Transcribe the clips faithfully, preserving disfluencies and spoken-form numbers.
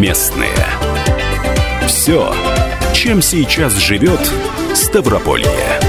Местные. Все, чем сейчас живет Ставрополье.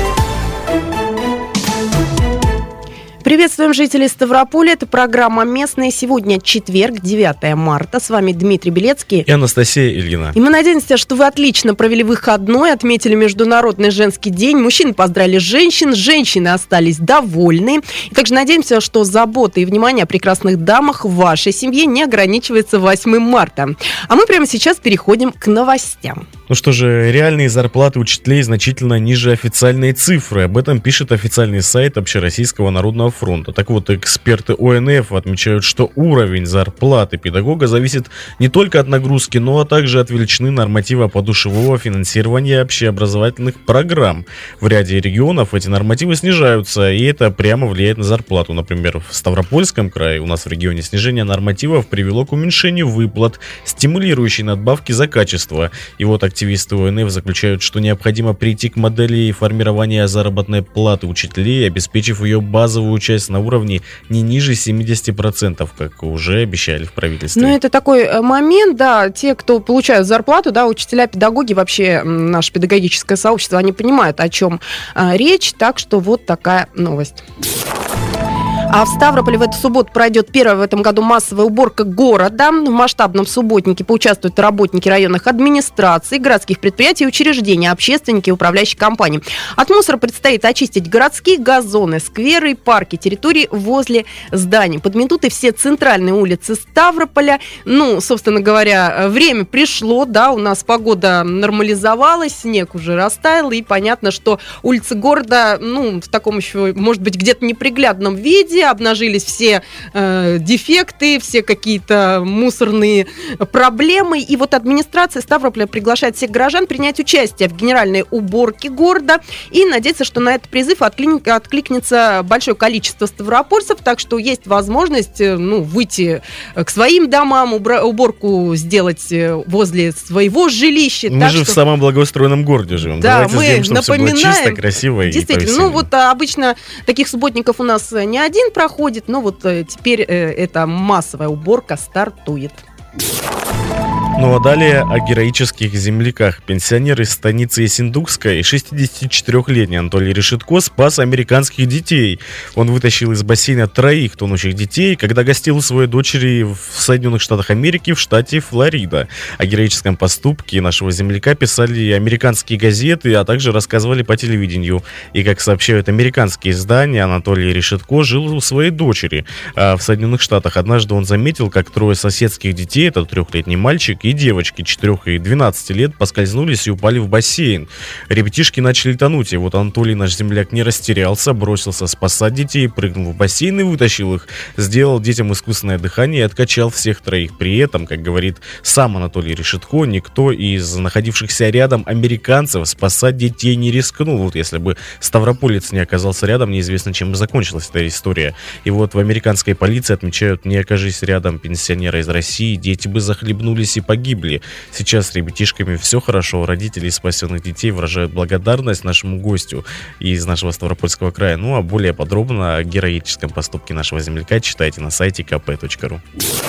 Приветствуем жителей Ставрополя. Это программа «Местные». Сегодня четверг, девятое марта. С вами Дмитрий Белецкий и Анастасия Ильина. И мы надеемся, что вы отлично провели выходной, отметили Международный женский день. Мужчины поздравили женщин, женщины остались довольны. И также надеемся, что забота и внимание о прекрасных дамах в вашей семье не ограничивается восьмым марта. А мы прямо сейчас переходим к новостям. Ну что же, реальные зарплаты учителей значительно ниже официальной цифры. Об этом пишет официальный сайт Общероссийского народного фронта. Так вот, эксперты О Эн Эф отмечают, что уровень зарплаты педагога зависит не только от нагрузки, но а также от величины норматива подушевого финансирования общеобразовательных программ. В ряде регионов эти нормативы снижаются, и это прямо влияет на зарплату. Например, в Ставропольском крае у нас в регионе снижение нормативов привело к уменьшению выплат, стимулирующей надбавки за качество. И вот активисты О Эн Эф заключают, что необходимо прийти к модели формирования заработной платы учителей, обеспечив ее базовую часть на уровне не ниже семьдесят процентов, как уже обещали в правительстве. Ну, это такой момент, да, те, кто получают зарплату, да, учителя, педагоги, вообще наше педагогическое сообщество, они понимают, о чем а, речь, так что вот такая новость. А в Ставрополе в эту субботу пройдет первая в этом году массовая уборка города. В масштабном субботнике поучаствуют работники районных администраций, городских предприятий, учреждений, общественники и управляющие компании. От мусора предстоит очистить городские газоны, скверы, парки, территории возле зданий. Подметут и все центральные улицы Ставрополя. Ну, собственно говоря, время пришло, да, у нас погода нормализовалась, снег уже растаял, и понятно, что улицы города, ну, в таком еще, может быть, где-то неприглядном виде, обнажились все э, дефекты, все какие-то мусорные проблемы. И вот администрация Ставрополя приглашает всех горожан принять участие в генеральной уборке города и надеяться, что на этот призыв отклик, откликнется большое количество ставропольцев, так что есть возможность ну, выйти к своим домам, убра- уборку сделать возле своего жилища. Мы так же что... в самом благоустроенном городе живем. Да, давайте мы сделаем, чтобы напоминаем, все было чисто, красиво и действительно, ну вот обычно таких субботников у нас не один проходит, но вот теперь э, эта массовая уборка стартует. Ну а далее о героических земляках. Пенсионер из станицы Ессентукской, шестидесятичетырёхлетний Анатолий Решетко, спас американских детей. Он вытащил из бассейна троих тонущих детей, когда гостил у своей дочери в Соединенных Штатах Америки в штате Флорида. О героическом поступке нашего земляка писали американские газеты, а также рассказывали по телевидению. И, как сообщают американские издания, Анатолий Решетко жил у своей дочери а в Соединенных Штатах. Однажды он заметил, как трое соседских детей, это трехлетний мальчик и девочки четырёх и двенадцати лет, поскользнулись и упали в бассейн. Ребятишки начали тонуть, и вот Анатолий, наш земляк, не растерялся, бросился спасать детей, прыгнул в бассейн и вытащил их. Сделал детям искусственное дыхание и откачал всех троих. При этом, как говорит сам Анатолий Решетко, никто из находившихся рядом американцев спасать детей не рискнул. Вот если бы ставрополец не оказался рядом, неизвестно, чем бы закончилась эта история. И вот в американской полиции отмечают, не окажись рядом пенсионера из России, дети бы захлебнулись и погибли. Сейчас с ребятишками все хорошо. Родители спасенных детей выражают благодарность нашему гостю из нашего Ставропольского края. Ну а более подробно о героическом поступке нашего земляка читайте на сайте ка пэ точка ру.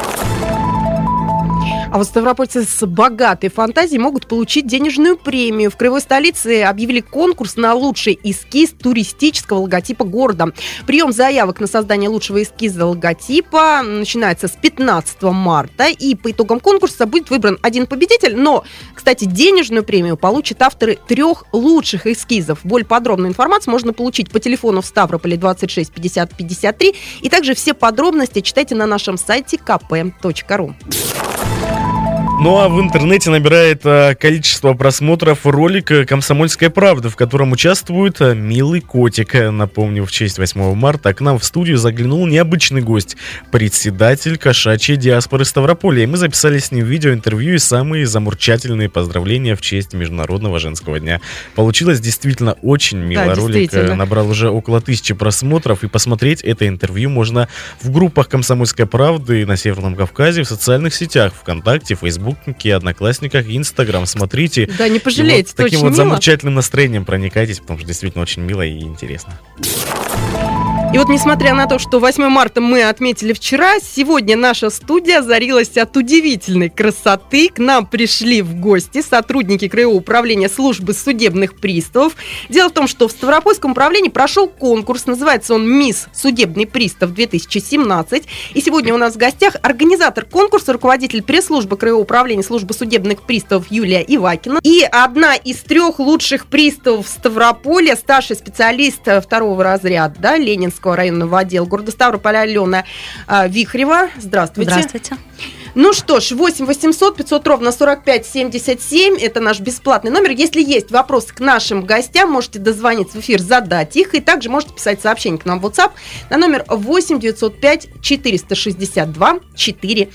А вот ставропольцы с богатой фантазией могут получить денежную премию. В краевой столице объявили конкурс на лучший эскиз туристического логотипа города. Прием заявок на создание лучшего эскиза логотипа начинается с пятнадцатого марта. И по итогам конкурса будет выбран один победитель. Но, кстати, денежную премию получат авторы трех лучших эскизов. Более подробную информацию можно получить по телефону в Ставрополе двадцать шесть пятьдесят пятьдесят три. И также все подробности читайте на нашем сайте ка пэ точка ру. Ну а в интернете набирает а, количество просмотров ролик «Комсомольская правда», в котором участвует а, милый котик. Напомню, в честь восьмого марта к нам в студию заглянул необычный гость, председатель кошачьей диаспоры Ставрополя. И мы записали с ним видеоинтервью и самые замурчательные поздравления в честь Международного женского дня. Получилось действительно очень мило. Да, ролик набрал уже около тысячи просмотров, и посмотреть это интервью можно в группах «Комсомольской правды» на Северном Кавказе, в социальных сетях ВКонтакте, Фейсбуке, Одноклассниках и Инстаграм. Смотрите. Да, не пожалеете, вот таким вот мило. замечательным настроением проникайтесь, потому что действительно очень мило и интересно. И И вот, несмотря на то, что восьмое марта мы отметили вчера, сегодня наша студия озарилась от удивительной красоты. К нам пришли в гости сотрудники Краевого управления службы судебных приставов. Дело в том, что в Ставропольском управлении прошел конкурс, называется он «Мисс Судебный пристав две тысячи семнадцать». И сегодня у нас в гостях организатор конкурса, руководитель пресс-службы Краевого управления службы судебных приставов Юлия Ивакина. И одна из трех лучших приставов Ставрополя, старший специалист второго разряда, да, Ленинского районного отдела города Ставрополя Алена а, Вихрева. Здравствуйте. Здравствуйте. Ну что ж, восемь восемьсот пятьсот ровно сорок пять семьдесят семь, это наш бесплатный номер. Если есть вопросы к нашим гостям, можете дозвониться в эфир, задать их, и также можете писать сообщение к нам в WhatsApp на номер восемь девятьсот пять четыреста шестьдесят два четыреста.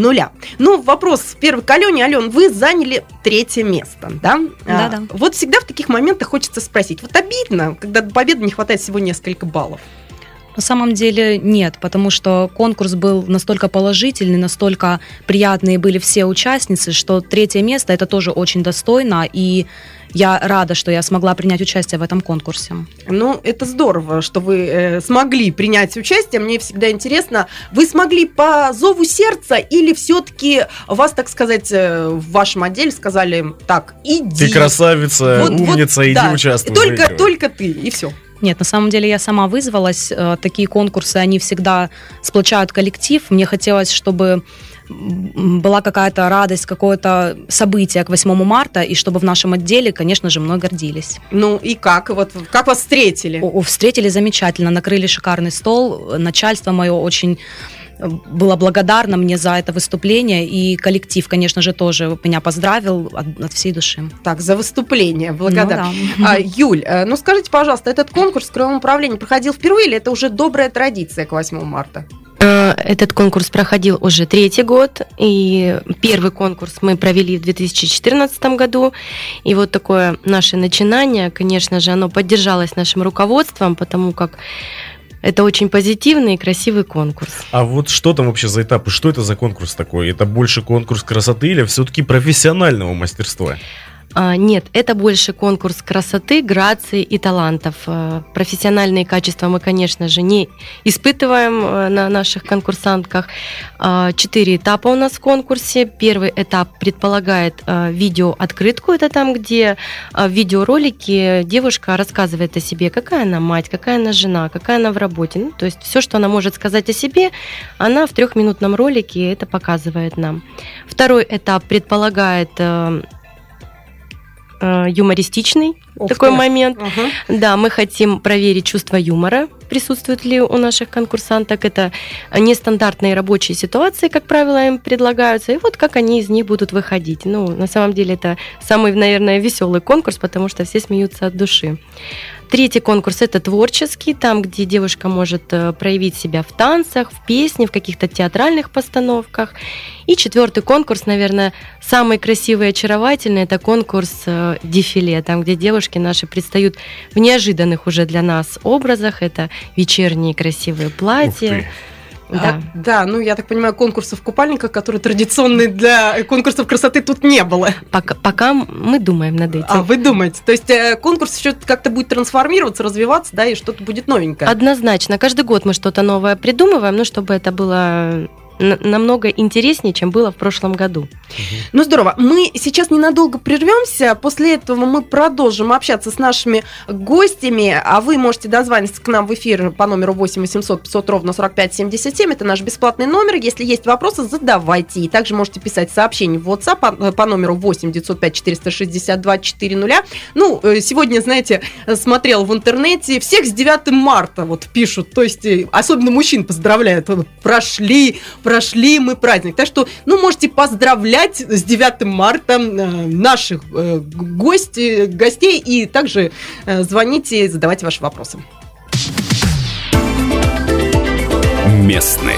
Ну, вопрос первый к Алене. Ален, вы заняли третье место, да? Да, а, да. Вот всегда в таких моментах хочется спросить, вот обидно, когда до победы не хватает всего несколько баллов? На самом деле нет, потому что конкурс был настолько положительный, настолько приятные были все участницы, что третье место это тоже очень достойно, и я рада, что я смогла принять участие в этом конкурсе. Ну, это здорово, что вы э, смогли принять участие. Мне всегда интересно, вы смогли по зову сердца или все-таки вас, так сказать, э, в вашем отделе сказали, так, иди. Ты красавица, Вот- умница, вот, иди да, участвуй. Только, выигрывай. только ты, и все. Нет, на самом деле я сама вызвалась. Э, Такие конкурсы, они всегда сплочают коллектив. Мне хотелось, чтобы м, была какая-то радость, какое-то событие к восьмому марта, и чтобы в нашем отделе, конечно же, мной гордились. Ну, и как? Вот, как вас встретили? О, Встретили замечательно, накрыли шикарный стол. Начальство мое очень было благодарно мне за это выступление, и коллектив, конечно же, тоже меня поздравил от, от всей души. Так, за выступление, благодарна. Ну да. А, Юль, э, ну скажите, пожалуйста, этот конкурс в Краевом управлении проходил впервые или это уже добрая традиция к восьмому марта? Этот конкурс проходил уже третий год, и первый конкурс мы провели в две тысячи четырнадцатом году, и вот такое наше начинание, конечно же, оно поддержалось нашим руководством, потому как это очень позитивный и красивый конкурс. А вот что там вообще за этапы? Что это за конкурс такой? Это больше конкурс красоты или все-таки профессионального мастерства? А, Нет, это больше конкурс красоты, грации и талантов. А, Профессиональные качества мы, конечно же, не испытываем а, на наших конкурсантках. А, Четыре этапа у нас в конкурсе. Первый этап предполагает а, видеооткрытку. Это там, где а, в видеоролике девушка рассказывает о себе, какая она мать, какая она жена, какая она в работе. Ну, то есть все, что она может сказать о себе, она в трехминутном ролике это показывает нам. Второй этап предполагает а, юмористичный Ух такой ты. момент. Ага. Да, мы хотим проверить чувство юмора, присутствует ли у наших конкурсанток. Это нестандартные рабочие ситуации, как правило, им предлагаются, и вот как они из них будут выходить. Ну, на самом деле, это самый, наверное, веселый конкурс, потому что все смеются от души. Третий конкурс – это творческий, там, где девушка может э, проявить себя в танцах, в песне, в каких-то театральных постановках. И четвертый конкурс, наверное, самый красивый и очаровательный – это конкурс э, дефиле, там, где девушки наши предстают в неожиданных уже для нас образах. Это вечерние красивые платья. Да. А, да, ну я так понимаю, конкурсов в купальниках, которые традиционные для конкурсов красоты, тут не было. Пока, пока мы думаем над этим. А вы думаете? То есть э, конкурс еще как-то будет трансформироваться, развиваться, да, и что-то будет новенькое? Однозначно. Каждый год мы что-то новое придумываем, ну, чтобы это было намного интереснее, чем было в прошлом году. Ну, здорово. Мы сейчас ненадолго прервемся. После этого мы продолжим общаться с нашими гостями. А вы можете дозвониться к нам в эфир по номеру восемь восемьсот пятьсот ровно сорок пять семьдесят семь. Это наш бесплатный номер. Если есть вопросы, задавайте. И также можете писать сообщение в WhatsApp по, по номеру восемь девятьсот пять четыреста шестьдесят два четыреста. Ну, сегодня, знаете, смотрел в интернете, всех с девятым марта вот пишут. То есть, особенно мужчин поздравляют. Прошли, прошли мы праздник. Так что, ну, можете поздравлять с девятым марта наших э, гостей, гостей и также э, звоните, задавайте ваши вопросы. Местные.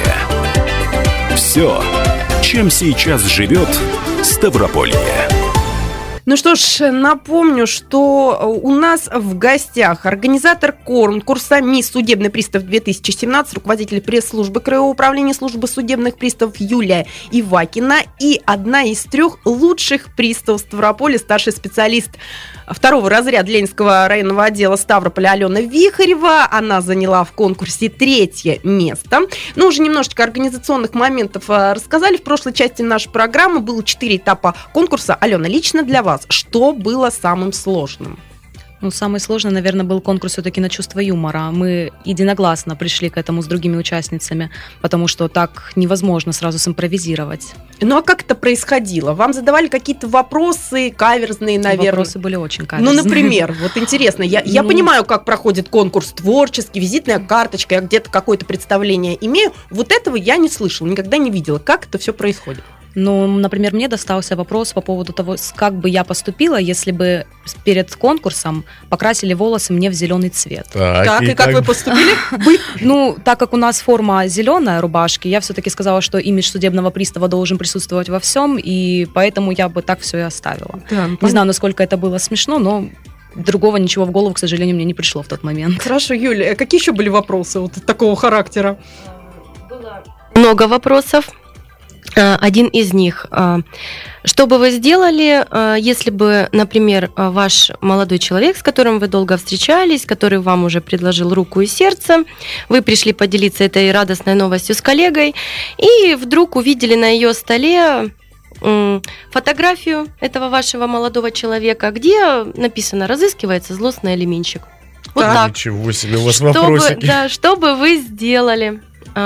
Все, чем сейчас живет Ставрополье. Ну что ж, напомню, что у нас в гостях организатор конкурса «Мисс Судебный пристав две тысячи семнадцать», руководитель пресс-службы Краевого управления службы судебных приставов Юлия Ивакина и одна из трех лучших приставов Ставрополя, старший специалист второго разряда Ленинского районного отдела Ставрополя Алена Вихарева. Она заняла в конкурсе третье место. Ну, уже немножечко организационных моментов рассказали. В прошлой части нашей программы было четыре этапа конкурса. Алена, лично для вас, что было самым сложным? Ну, самый сложный, наверное, был конкурс все-таки на чувство юмора. Мы единогласно пришли к этому с другими участницами, потому что так невозможно сразу симпровизировать. Ну, а как это происходило? Вам задавали какие-то вопросы каверзные, наверное? Вопросы были очень каверзные. Ну, например, вот интересно, я, я ну... понимаю, как проходит конкурс творческий, визитная карточка, я где-то какое-то представление имею. Вот этого я не слышала, никогда не видела. Как это все происходит? Ну, например, мне достался вопрос по поводу того, как бы я поступила, если бы перед конкурсом покрасили волосы мне в зеленый цвет. Так, так и, и как, как вы поступили? Ну, так как у нас форма зеленая рубашки, я все-таки сказала, что имидж судебного пристава должен присутствовать во всем, и поэтому я бы так все и оставила. Да, не знаю, насколько это было смешно, но другого ничего в голову, к сожалению, мне не пришло в тот момент. Хорошо, Юля, какие еще были вопросы вот такого характера? Было много вопросов. Один из них. Что бы вы сделали, если бы, например, ваш молодой человек, с которым вы долго встречались, который вам уже предложил руку и сердце, вы пришли поделиться этой радостной новостью с коллегой, и вдруг увидели на ее столе фотографию этого вашего молодого человека, где написано «Разыскивается злостный алименщик». Вот так. так. Ничего себе, у вас что вопросики. Бы, да, что бы вы сделали?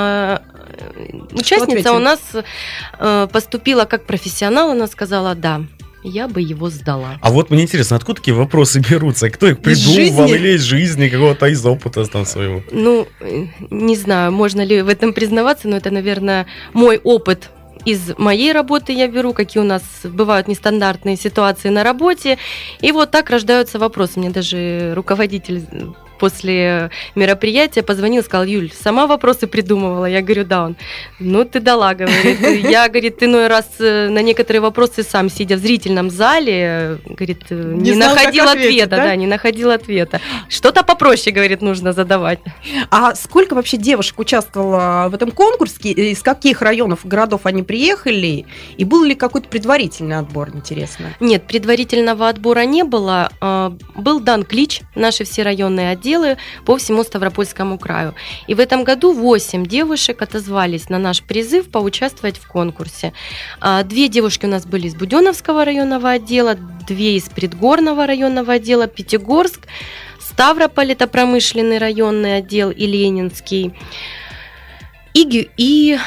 Участница у нас э, поступила как профессионал, она сказала, да, я бы его сдала. А вот мне интересно, откуда такие вопросы берутся? Кто их придумывал или из жизни, какого-то из опыта там своего? Ну, не знаю, можно ли в этом признаваться, но это, наверное, мой опыт. Из моей работы я беру, какие у нас бывают нестандартные ситуации на работе. И вот так рождаются вопросы. Мне даже руководитель после мероприятия позвонил, сказал: Юль, сама вопросы придумывала? Я говорю, да. Он, ну ты дала, говорит. Я, говорит, иной раз на некоторые вопросы сам, сидя в зрительном зале, говорит, не, не знал, находил ответа, ответить, да? да, не находил ответа. Что-то попроще, говорит, нужно задавать. А сколько вообще девушек участвовало в этом конкурсе? Из каких районов, городов они приехали? И был ли какой-то предварительный отбор, интересно? Нет, предварительного отбора не было. Был дан клич, наши все районные отделы по всему Ставропольскому краю. И в этом году восемь девушек отозвались на наш призыв поучаствовать в конкурсе. Две девушки у нас были из Буденновского районного отдела, две из Предгорного районного отдела, Пятигорск, Ставрополь, это промышленный районный отдел, и Ленинский. И... и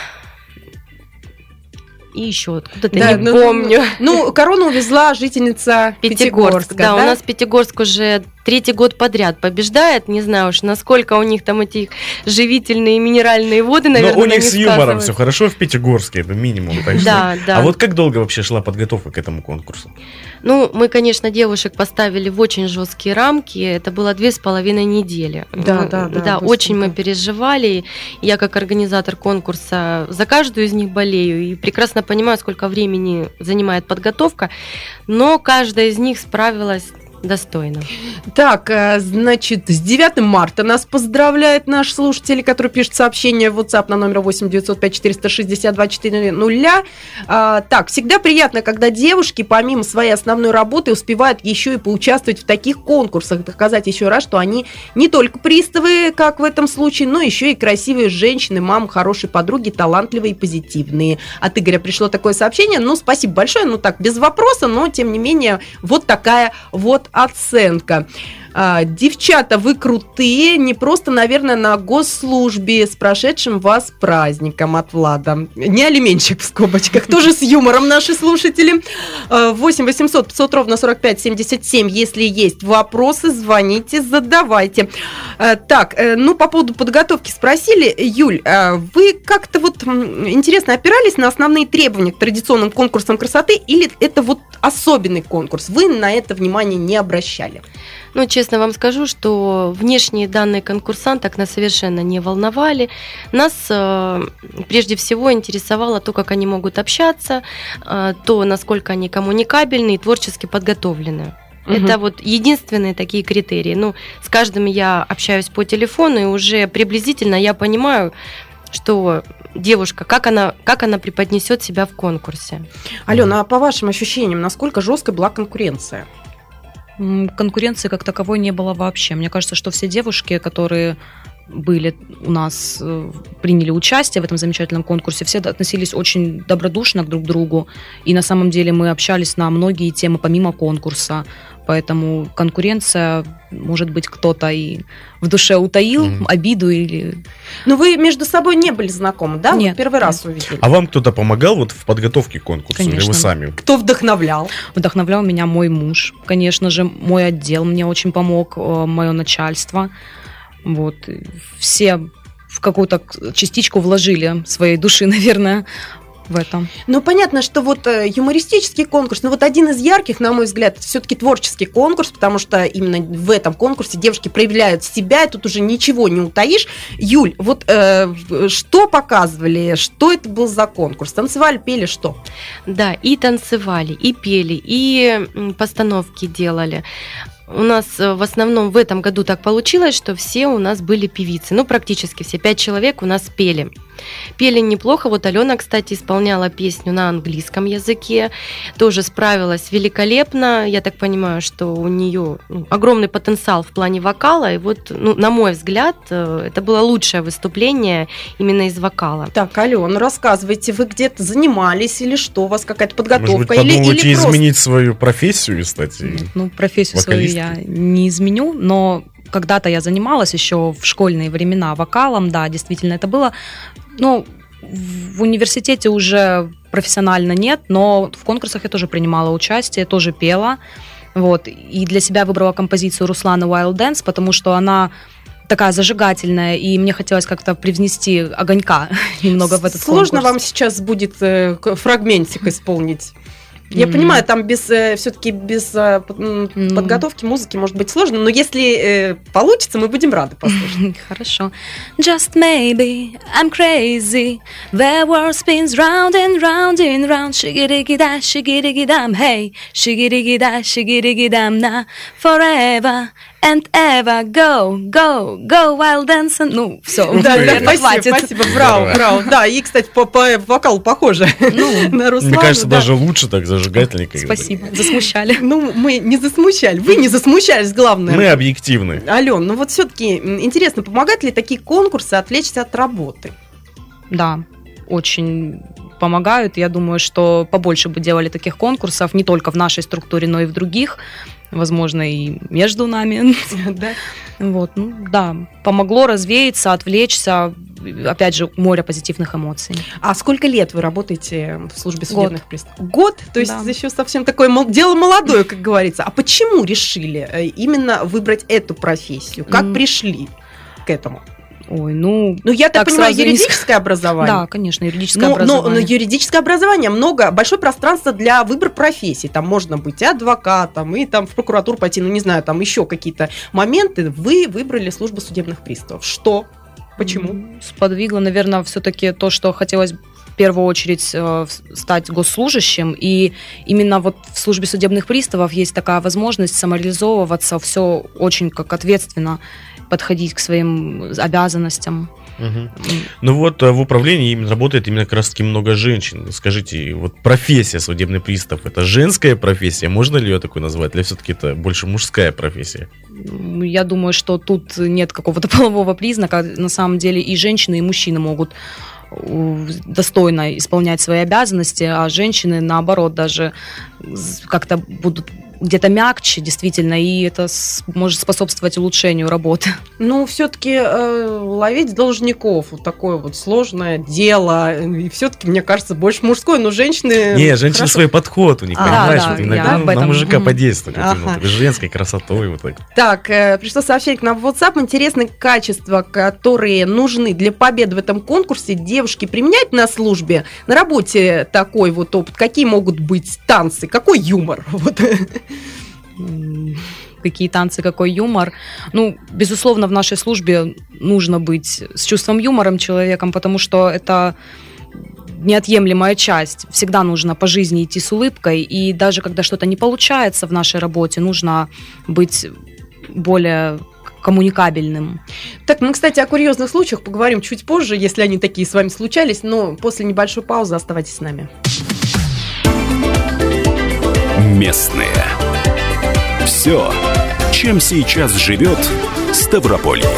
И еще откуда-то да, не ну, помню. Ну, корону увезла жительница Пятигорск. Пятигорска, да, да, у нас Пятигорск уже третий год подряд побеждает. Не знаю уж, насколько у них там эти живительные минеральные воды, наверное, но у них с юмором все хорошо в Пятигорске, это минимум. Да, да. А вот как долго вообще шла подготовка к этому конкурсу? Ну, мы, конечно, девушек поставили в очень жесткие рамки. Это было две с половиной недели. Да, мы, да, да. Да, очень мы переживали. Я, как организатор конкурса, за каждую из них болею и прекрасно понимаю, сколько времени занимает подготовка. Но каждая из них справилась достойно. Так, значит, с девятым марта нас поздравляет наш слушатель, который пишет сообщение в WhatsApp на номер восемь девятьсот пять четыреста шестьдесят два четыре ноль. А, так, всегда приятно, когда девушки помимо своей основной работы успевают еще и поучаствовать в таких конкурсах, доказать еще раз, что они не только приставы, как в этом случае, но еще и красивые женщины, мамы, хорошие подруги, талантливые и позитивные. От Игоря пришло такое сообщение. Ну, спасибо большое. Ну, так, без вопроса, но, тем не менее, вот такая вот оценка. А, девчата, вы крутые, не просто, наверное, на госслужбе. С прошедшим вас праздником, от Влада. Не алименщик в скобочках, тоже с юмором наши слушатели. восемь восемьсот пятьсот ровно сорок пять семьдесят семь. Если есть вопросы, звоните, задавайте. А, так, ну, по поводу подготовки спросили. Юль, вы как-то вот, интересно, опирались на основные требования к традиционным конкурсам красоты, или это вот особенный конкурс? Вы на это внимание не обращали? Ну, честно честно вам скажу, что внешние данные конкурсанток нас совершенно не волновали. Нас э, прежде всего интересовало то, как они могут общаться, э, то, насколько они коммуникабельны и творчески подготовлены. Угу. Это вот единственные такие критерии. Ну, с каждым я общаюсь по телефону, и уже приблизительно я понимаю, что девушка, как она, как она преподнесет себя в конкурсе. Алена, а по вашим ощущениям, насколько жесткой была конкуренция? Конкуренции как таковой не было вообще. Мне кажется, что все девушки, которые были у нас, приняли участие в этом замечательном конкурсе, все относились очень добродушно друг к другу. И на самом деле мы общались на многие темы помимо конкурса. Поэтому конкуренция, может быть, кто-то и в душе утаил mm. обиду или... Но вы между собой не были знакомы, да? Нет. Вы первый нет. раз увидели. А вам кто-то помогал вот в подготовке к конкурсу? Конечно. Или вы сами? Кто вдохновлял? Вдохновлял меня мой муж, конечно же, мой отдел мне очень помог, мое начальство. Вот. Все в какую-то частичку вложили своей души, наверное, в этом. Ну, понятно, что вот юмористический конкурс, ну, вот один из ярких, на мой взгляд, это все-таки творческий конкурс, потому что именно в этом конкурсе девушки проявляют себя, и тут уже ничего не утаишь. Юль, вот э, что показывали, что это был за конкурс? Танцевали, пели, что? Да, и танцевали, и пели, и постановки делали. У нас в основном в этом году так получилось, что все у нас были певицы. Ну, практически все. Пять человек у нас пели. Пели неплохо. Вот Алена, кстати, исполняла песню на английском языке. Тоже справилась великолепно. Я так понимаю, что у нее ну, огромный потенциал в плане вокала. И вот, ну, на мой взгляд, это было лучшее выступление именно из вокала. Так, Алена, рассказывайте, вы где-то занимались или что? У вас какая-то подготовка? Может быть, или, подумаете или просто... изменить свою профессию и стать... Ну, профессию свою я не изменю, но когда-то я занималась еще в школьные времена вокалом, да, действительно это было. Ну, в университете уже профессионально нет, но в конкурсах я тоже принимала участие, тоже пела. Вот. И для себя выбрала композицию Руслана Wild Dance, потому что она такая зажигательная, и мне хотелось как-то привнести огонька немного в этот Сложно конкурс. вам сейчас будет э, фрагментик исполнить? Я mm. понимаю, там без, э, все-таки без э, mm. подготовки музыки может быть сложно, но если э, получится, мы будем рады послушать. Хорошо. Just maybe I'm crazy. The world spins round and round and round. Shiggy-diggy-da, shiggy-diggy-dam. Hey, shiggy-diggy-da, shiggy-diggy-dam. Na forever and ever. Go, go, go, wild dance. Ну, все, да, наверное, да, спасибо, хватит. Спасибо, браво, браво. Да, и, кстати, по, по вокалу похоже ну, на Руслана. Мне кажется, да. даже лучше так зажигательнее. Спасибо, засмущали. Ну, мы не засмущали, вы не засмущались, главное. Мы объективны. Ален, ну вот все-таки интересно, помогают ли такие конкурсы отвлечься от работы? Да, очень помогают. Я думаю, что побольше бы делали таких конкурсов, не только в нашей структуре, но и в других. Возможно, и между нами. Да. Вот, ну, да, помогло развеяться, отвлечься. Опять же, море позитивных эмоций. А сколько лет вы работаете в службе судебных Год. приставов? Год? То есть Да. еще совсем такое мол- дело молодое, как говорится. А почему решили э, именно выбрать эту профессию? Как М. пришли к этому? Ой, ну... Ну, я так, Так понимаю, сразу не юридическое образование. Да, конечно, юридическое Но, но, образование. но юридическое образование много, большое пространство для выбора профессий. Там можно быть и адвокатом, и там в прокуратуру пойти, ну не знаю, там еще какие-то моменты. Вы выбрали службу судебных приставов. Что? Почему? Сподвигло, наверное, все-таки то, что хотелось в первую очередь э, стать госслужащим. И именно вот в службе судебных приставов есть такая возможность самореализовываться, все очень как ответственно подходить к своим обязанностям. Угу. Ну вот в управлении именно работает именно как раз таки много женщин. Скажите, вот профессия судебный пристав, это женская профессия? Можно ли ее такой назвать? Или все-таки это больше мужская профессия? Я думаю, что тут нет какого-то полового признака. На самом деле и женщины, и мужчины могут достойно исполнять свои обязанности, а женщины, наоборот, даже как-то будут где-то мягче, действительно, и это с- может способствовать улучшению работы. Ну, все-таки э, ловить должников, вот такое вот сложное дело, и все-таки, мне кажется, больше мужское, но женщины... Не, женщины хорошо- свой подход у них, А, понимаешь? да, Вот я иногда об на этом. мужика Мгм. подействует, вот именно Ага. такой женской красотой вот так. Так, э, пришло сообщение к нам в WhatsApp. Интересные качества, которые нужны для победы в этом конкурсе, девушки применять на службе, на работе такой вот опыт. Какие могут быть танцы, какой юмор? Вот. М, какие танцы, какой юмор. Ну, безусловно, в нашей службе нужно быть с чувством юмора человеком, потому что это неотъемлемая часть. Всегда нужно по жизни идти с улыбкой, и даже когда что-то не получается в нашей работе, нужно быть более коммуникабельным. Так, мы, кстати, о курьезных случаях поговорим чуть позже, если они такие с вами случались, но после небольшой паузы оставайтесь с нами. Местные. Все, чем сейчас живет Ставрополье.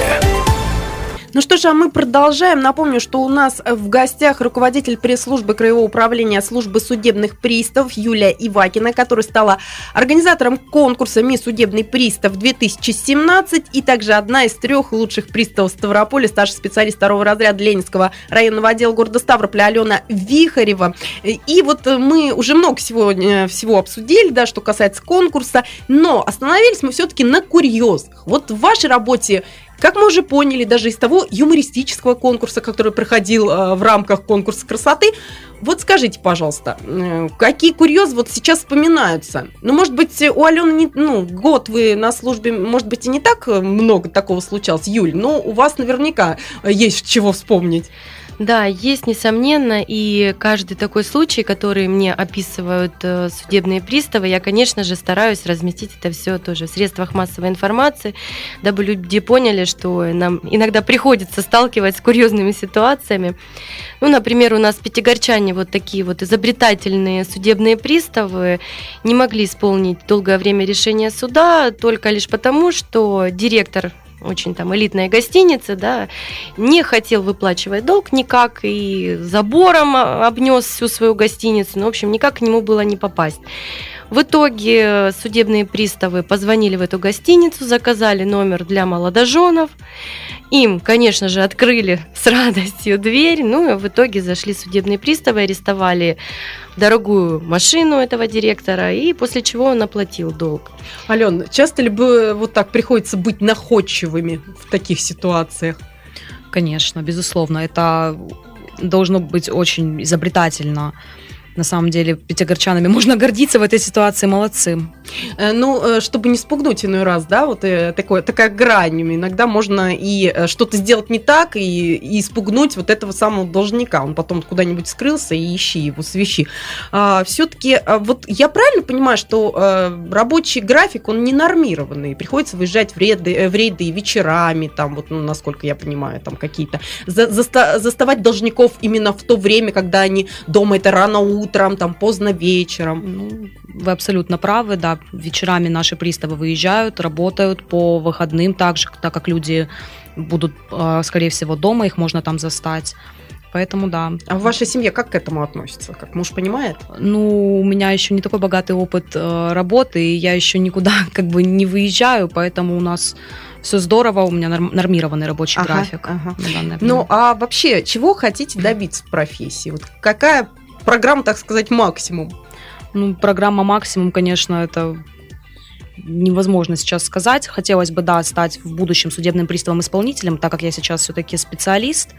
Ну что же, а мы продолжаем. Напомню, что у нас в гостях руководитель пресс-службы Краевого управления службы судебных приставов Юлия Ивакина, которая стала организатором конкурса «Мисс Судебный пристав две тысячи семнадцать», и также одна из трех лучших приставов Ставрополя, старший специалист второго разряда Ленинского районного отдела города Ставрополя Алена Вихарева. И вот мы уже много сегодня всего обсудили, да, что касается конкурса, но остановились мы все-таки на курьезах. Вот в вашей работе, как мы уже поняли, даже из того юмористического конкурса, который проходил э, в рамках конкурса красоты, вот скажите, пожалуйста, э, какие курьезы вот сейчас вспоминаются? Ну, может быть, у Алены, не, ну, год вы на службе, может быть, и не так много такого случалось, Юль, но у вас наверняка есть чего вспомнить. Да, есть, несомненно, и каждый такой случай, который мне описывают э, судебные приставы, я, конечно же, стараюсь разместить это все тоже в средствах массовой информации, дабы люди поняли, что нам иногда приходится сталкиваться с курьезными ситуациями. Ну, например, у нас пятигорчане, вот такие вот изобретательные судебные приставы, не могли исполнить долгое время решение суда только лишь потому, что директор очень там элитная гостиница, да, не хотел выплачивать долг никак и забором обнес всю свою гостиницу, ну, в общем, никак к нему было не попасть. В итоге судебные приставы позвонили в эту гостиницу, заказали номер для молодоженов. Им, конечно же, открыли с радостью дверь. Ну и в итоге зашли судебные приставы, арестовали дорогую машину этого директора, и после чего он оплатил долг. Ален, часто ли бы вот так приходится быть находчивыми в таких ситуациях? Конечно, безусловно. Это должно быть очень изобретательно. На самом деле, пятигорчанами можно гордиться в этой ситуации, молодцы. Ну, чтобы не спугнуть иной раз, да, вот такое, такая грань. Иногда можно и что-то сделать не так, и, и испугнуть вот этого самого должника. Он потом куда-нибудь скрылся, и ищи его, свищи. А, все-таки, вот я правильно понимаю, что а, рабочий график, он не нормированный. Приходится выезжать в рейды, в рейды и вечерами, там, вот, ну, насколько я понимаю, там какие-то. За, заста, заставать должников именно в то время, когда они дома, это рано утром, утром, там, поздно вечером. Ну, вы абсолютно правы, да. Вечерами наши приставы выезжают, работают по выходным, так же, так как люди будут, скорее всего, дома, их можно там застать. Поэтому да. А в вашей семье как к этому относится? Как муж понимает? Ну, у меня еще не такой богатый опыт э, работы, и я еще никуда как бы не выезжаю, поэтому у нас все здорово, у меня нормированный рабочий ага, график. Ага. Ну, а вообще, чего хотите добиться в профессии? Вот какая программа, так сказать, максимум? Ну, программа максимум, конечно, это невозможно сейчас сказать. Хотелось бы, да, стать в будущем судебным приставом-исполнителем, так как я сейчас все-таки специалист.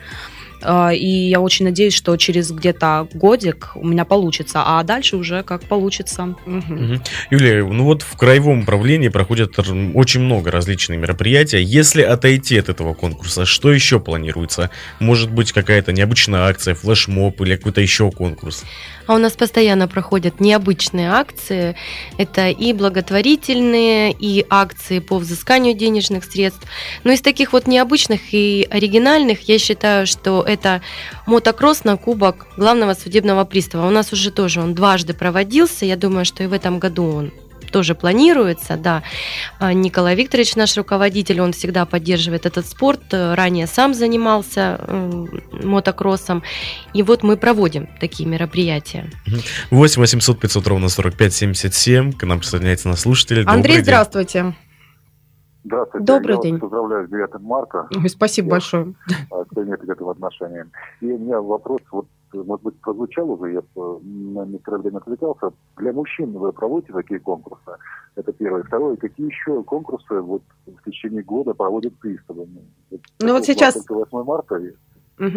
И я очень надеюсь, что через где-то годик у меня получится, а дальше уже как получится. Угу. Юлия, ну вот в краевом управлении проходят очень много различных мероприятий. Если отойти от этого конкурса, что еще планируется? Может быть, какая-то необычная акция, флешмоб или какой-то еще конкурс? А у нас постоянно проходят необычные акции. Это и благотворительные, и акции по взысканию денежных средств. Но из таких вот необычных и оригинальных я считаю, что это мотокросс на кубок главного судебного пристава. У нас уже тоже он дважды проводился. Я думаю, что и в этом году он тоже планируется, да. Николай Викторович, наш руководитель, он всегда поддерживает этот спорт, ранее сам занимался мотокроссом, и вот мы проводим такие мероприятия. восемь восемьсот пятьсот ровно сорок пять семьдесят семь, к нам присоединяется наш слушатель. Андрей, здравствуйте. Здравствуйте. Добрый я день. Вас поздравляю с девятым марта. Ой, спасибо я большое. Ценю к этому отношению. И у меня вопрос, вот, может быть, прозвучал уже, я на некоторое время отвлекался. Для мужчин вы проводите такие конкурсы? Это первое. Второе, какие еще конкурсы вот в течение года проводят приставы? Ну вот сейчас... Только восьмое марта. Угу.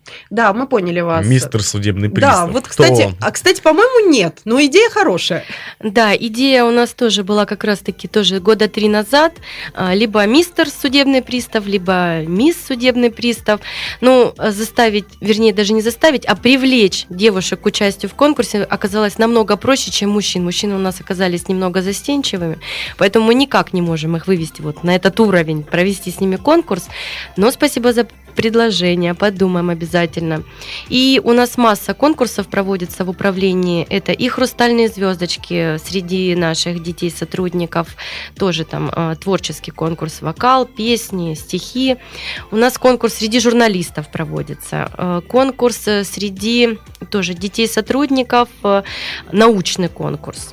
Да, мы поняли вас. Мистер судебный пристав. Да, вот, Кто кстати, он? а, кстати, по-моему, нет, но идея хорошая. Да, идея у нас тоже была как раз-таки тоже года три назад. А, Либо мистер судебный пристав, либо мисс судебный пристав. Ну, заставить, вернее, даже не заставить, а привлечь девушек к участию в конкурсе оказалось намного проще, чем мужчин. Мужчины у нас оказались немного застенчивыми, поэтому мы никак не можем их вывести вот на этот уровень, провести с ними конкурс. Но спасибо за предложение, подумаем обязательно. И у нас масса конкурсов проводится в управлении. Это и хрустальные звездочки среди наших детей-сотрудников, тоже там э, творческий конкурс, вокал, песни, стихи. У нас конкурс среди журналистов проводится, э, конкурс среди тоже детей-сотрудников, э, научный конкурс.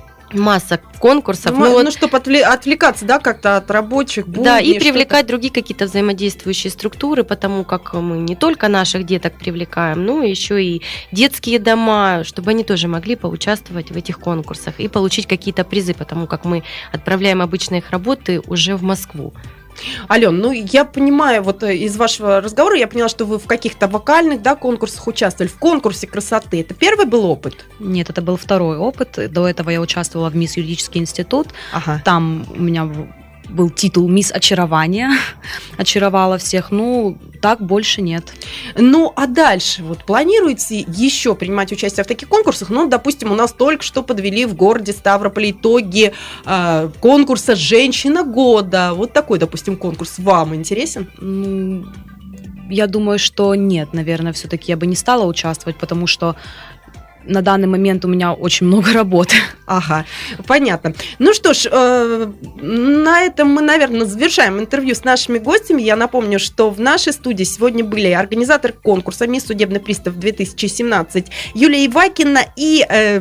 Масса конкурсов. Ну, Ну, ну, вот- чтобы отвле- отвлекаться, да, как-то от рабочих будней. Да, и что-то. привлекать другие какие-то взаимодействующие структуры, потому как мы не только наших деток привлекаем, но еще и детские дома, чтобы они тоже могли поучаствовать в этих конкурсах и получить какие-то призы, потому как мы отправляем обычно их работы уже в Москву. Ален, ну я понимаю, вот э, из вашего разговора я поняла, что вы в каких-то вокальных, да, конкурсах участвовали, в конкурсе красоты. Это первый был опыт? Нет, это был второй опыт. До этого я участвовала в Мисс Юридический институт. Ага. Там у меня в- был титул «Мисс Очарование». Очаровала всех. Ну, так больше нет. Ну, а дальше, вот планируете еще принимать участие в таких конкурсах? Ну, допустим, у нас только что подвели в городе Ставрополе итоги э, конкурса «Женщина года». Вот такой, допустим, конкурс вам интересен? Ну, я думаю, что нет, наверное, все-таки я бы не стала участвовать, потому что на данный момент у меня очень много работы. Ага, понятно. Ну что ж, э, на этом мы, наверное, завершаем интервью с нашими гостями. Я напомню, что в нашей студии сегодня были организатор конкурса «Мисс Судебный пристав две тысячи семнадцать» Юлия Ивакина и... Э,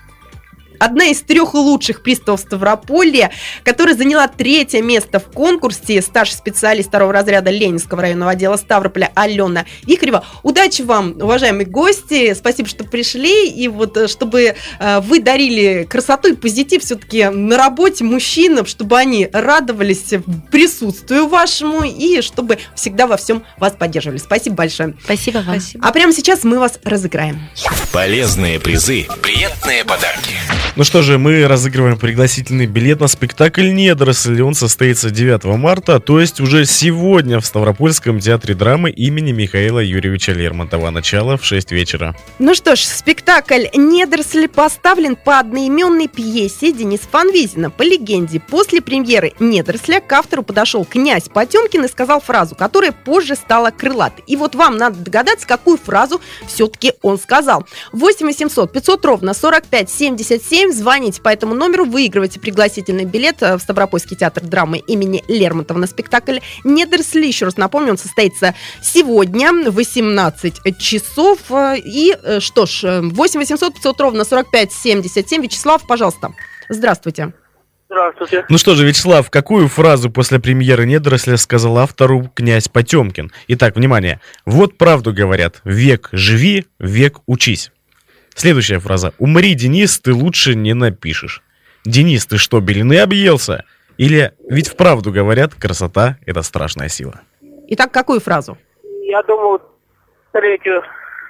одна из трех лучших приставов Ставрополья, которая заняла третье место в конкурсе, старший специалист второго разряда Ленинского районного отдела Ставрополя Алена Вихарева. Удачи вам, уважаемые гости, спасибо, что пришли, и вот чтобы э, вы дарили красоту и позитив все-таки на работе мужчинам, чтобы они радовались присутствию вашему и чтобы всегда во всем вас поддерживали. Спасибо большое. Спасибо вам. Спасибо. А прямо сейчас мы вас разыграем. Полезные призы, приятные подарки. Ну что же, мы разыгрываем пригласительный билет на спектакль «Недоросль». Он состоится девятого марта, то есть уже сегодня в Ставропольском театре драмы имени Михаила Юрьевича Лермонтова. Начало в шесть вечера. Ну что ж, спектакль «Недоросли» поставлен по одноименной пьесе Дениса Фанвизина. По легенде, после премьеры «Недоросля» к автору подошел князь Потемкин и сказал фразу, которая позже стала крылатой. И вот вам надо догадаться, какую фразу все-таки он сказал. восемь восемьсот пятьсот ровно сорок пять семьдесят семь. Звоните по этому номеру, выигрывайте пригласительный билет в Ставропольский театр драмы имени Лермонтова на спектакль «Недоросли». Еще раз напомню, он состоится сегодня в восемнадцать часов. И что ж, восемь восемьсот пятьсот ровно сорок пять семьдесят семь. Вячеслав, пожалуйста. Здравствуйте. Здравствуйте. Ну что же, Вячеслав, какую фразу после премьеры «Недоросля» сказал автору князь Потемкин? Итак, внимание. Вот правду говорят. Век живи, век учись. Следующая фраза. Умри, Денис, ты лучше не напишешь. Денис, ты что, белины объелся? Или ведь вправду говорят, красота – это страшная сила. Итак, какую фразу? Я думаю, третью.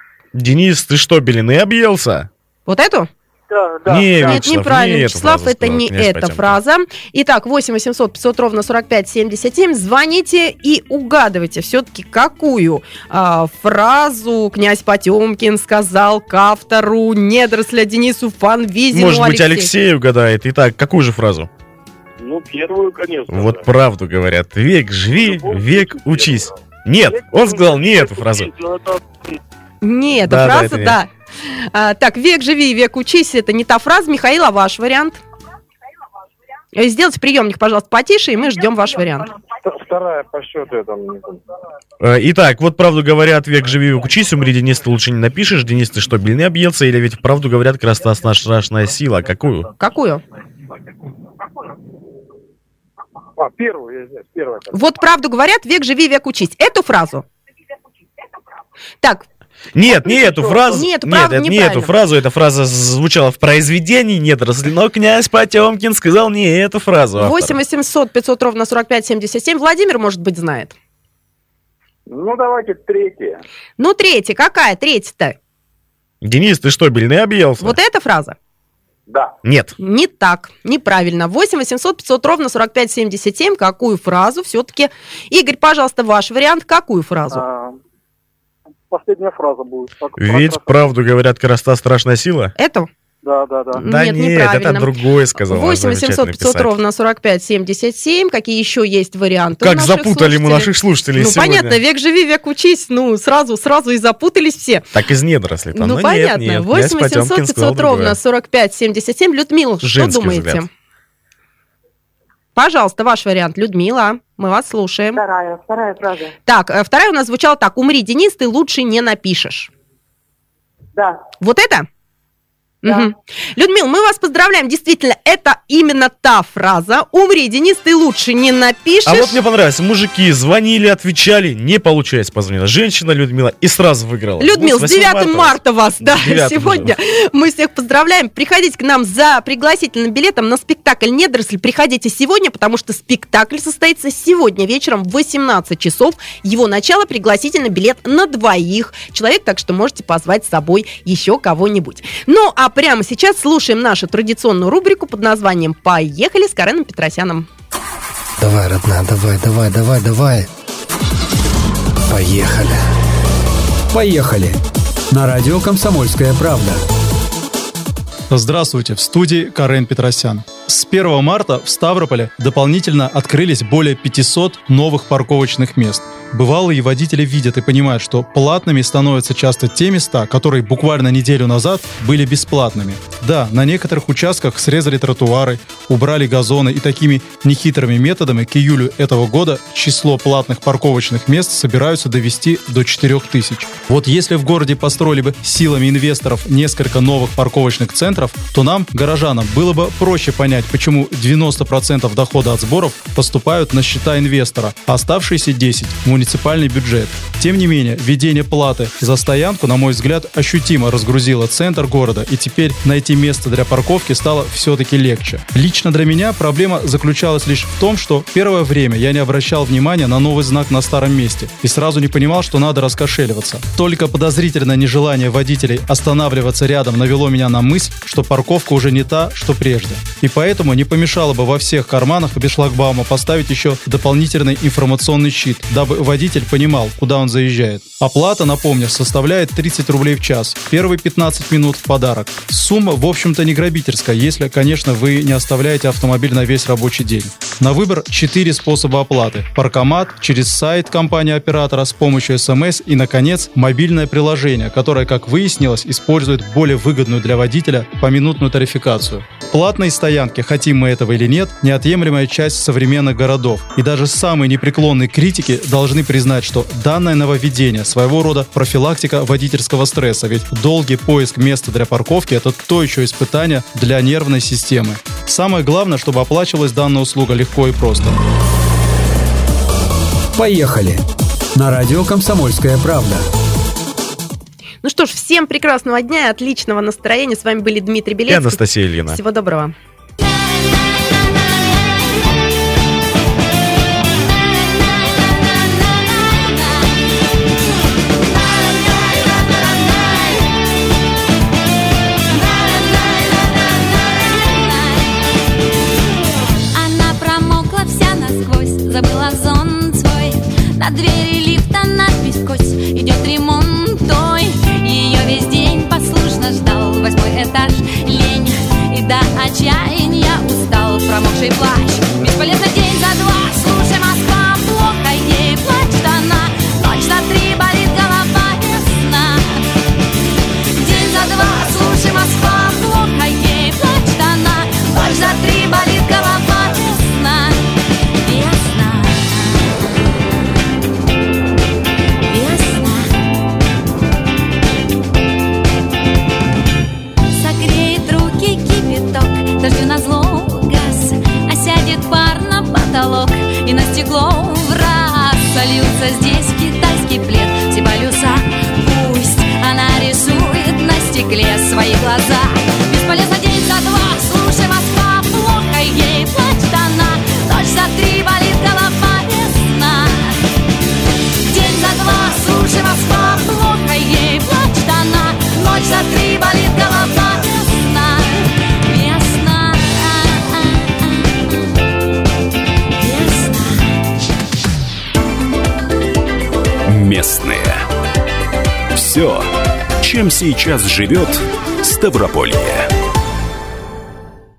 Денис, ты что, белины объелся? Вот эту? Да, да. Не, да. Нет, Вячеслав, неправильно, не эту Вячеслав, фразу это сказал не князь эта Потемкин. фраза. Итак, восемь восемьсот пятьсот ровно сорок пять семьдесят семь. Звоните и угадывайте все-таки, какую а, фразу князь Потемкин сказал к автору «Недоросля» Денису Фанвизину. Может быть, Алексей угадает. Итак, какую же фразу? Ну, первую, конечно. Вот правду говорят. Век живи, век учись. Нет, он сказал не эту фразу. Ну, это- Нет, Да, да, фраза, это не. да. А, так, «Век живи, век учись» — это не та фраза. Михаил, а ваш вариант? Э, Сделайте приемник, пожалуйста, потише, и мы ждем ваш вариант. Вторая по счету, я там не помню. Э, Итак, вот правду говорят, век живи, век учись, умри, Денис, ты лучше не напишешь. Денис, ты что, блины объелся? Или ведь правду говорят, красота страшная сила? Какую? Какую? А, первую, я здесь, первая. Вот правду говорят, век живи, век учись. Эту фразу? Так, Нет, не эту фразу. Нет, Нет, правда, это не неправильно. эту фразу. Эта фраза звучала в произведении «Недоросли», но князь Потемкин сказал не эту фразу. автор. восемь восемьсот пятьсот ровно сорок пять семьдесят семь. Владимир, может быть, знает. Ну, давайте третье. Ну, третья. Какая третья-то? Денис, ты что, бельны объелся? Вот эта фраза? Да. Нет. Не так, неправильно. восемь восемьсот пятьсот ровно сорок пять семьдесят семь. Какую фразу все-таки? Игорь, пожалуйста, ваш вариант. Какую фразу? А, последняя фраза будет. Так, Ведь про- правду говорят, красота страшная сила. Эту? Да, да, да. Да Нет, нет, неправильно. это другое сказал. восемь восемьсот пятьсот ровно сорок пять семьдесят семь. Какие еще есть варианты? у Как наших запутали мы слушателей? наших слушателей Ну, сегодня. понятно, век живи, век учись. Ну, сразу, сразу и запутались все. Так из недоросли-то. Ну, Но понятно. Нет, нет. восемь Князь восемьсот Потемкин сказал пятьсот ровно другое. сорок пять семьдесят семь. Людмила, что Женский думаете? взгляд. Пожалуйста, ваш вариант. Людмила, мы вас слушаем. Вторая, вторая фраза. Так, э, вторая у нас звучала так. Умри, Денис, ты лучше не напишешь. Да. Вот это? Да. Мгм. Людмила, мы вас поздравляем. Действительно, это именно та фраза. Умри, Денис, ты лучше не напишешь. А вот мне понравилось. Мужики звонили, отвечали, не получается позвонила. Женщина Людмила и сразу выиграла. Людмил, Ну, с восьмого девятым марта вас, да, С девятым сегодня мы всех поздравляем. Приходите к нам за пригласительным билетом на спектакль «Недоросль». Приходите сегодня, потому что спектакль состоится сегодня вечером в восемнадцать часов. Его начало, пригласительный билет на двоих человек, так что можете позвать с собой еще кого-нибудь. Ну, а прямо сейчас слушаем нашу традиционную рубрику под названием «Поехали» с Кареном Петросяном. Давай, родная, давай, давай, давай, давай. Поехали. Поехали. На радио «Комсомольская правда». Здравствуйте, в студии Карен Петросян. С первого марта в Ставрополе дополнительно открылись более пятисот новых парковочных мест. Бывалые водители видят и понимают, что платными становятся часто те места, которые буквально неделю назад были бесплатными. Да, на некоторых участках срезали тротуары, убрали газоны, и такими нехитрыми методами к июлю этого года число платных парковочных мест собираются довести до четырех тысяч. Вот если в городе построили бы силами инвесторов несколько новых парковочных центров, то нам, горожанам, было бы проще понять, почему девяносто процентов дохода от сборов поступают на счета инвестора, а оставшиеся десять процентов в муниципальный бюджет. Тем не менее, введение платы за стоянку, на мой взгляд, ощутимо разгрузило центр города, и теперь найти место для парковки стало все-таки легче. Лично для меня проблема заключалась лишь в том, что первое время я не обращал внимания на новый знак на старом месте и сразу не понимал, что надо раскошеливаться. Только подозрительное нежелание водителей останавливаться рядом навело меня на мысль, что парковка уже не та, что прежде. И поэтому не помешало бы во всех карманах без шлагбаума поставить еще дополнительный информационный щит, дабы водитель понимал, куда он заезжает. Оплата, напомню, составляет тридцать рублей в час. Первые пятнадцать минут в подарок. Сумма, в общем-то, не грабительская, если, конечно, вы не оставляете автомобиль на весь рабочий день. На выбор четыре способа оплаты. Паркомат, через сайт компании-оператора с помощью эс эм эс и, наконец, мобильное приложение, которое, как выяснилось, использует более выгодную для водителя поминутную тарификацию. Платные стоянки, хотим мы этого или нет, неотъемлемая часть современных городов. И даже самые непреклонные критики должны признать, что данное нововведение своего рода профилактика водительского стресса, ведь долгий поиск места для парковки – это то еще испытание для нервной системы. Самое главное, чтобы оплачивалась данная услуга легко и просто. Поехали. На радио «Комсомольская правда». Ну что ж, всем прекрасного дня и отличного настроения. С вами были Дмитрий И Белецкий. Анастасия Ильина. Всего доброго. Она промокла вся насквозь, забыла зонт свой. На двери лифта надпись «Кось», идет ремонт той. Ее весь день послушно ждал восьмой этаж. Лень и до отчаяния устал промокший плащ. Бесполезно день за два, слушай, Москва, плохо ей плачет она. Ночь за три болит голова ясна. День за два, слушай, Москва, плохо ей плачет она. Ночь за три болит голова ясна. Ясна. Согреет руки кипяток, дождю назло газ, осядет Местные. Все, чем сейчас живет Ставрополье.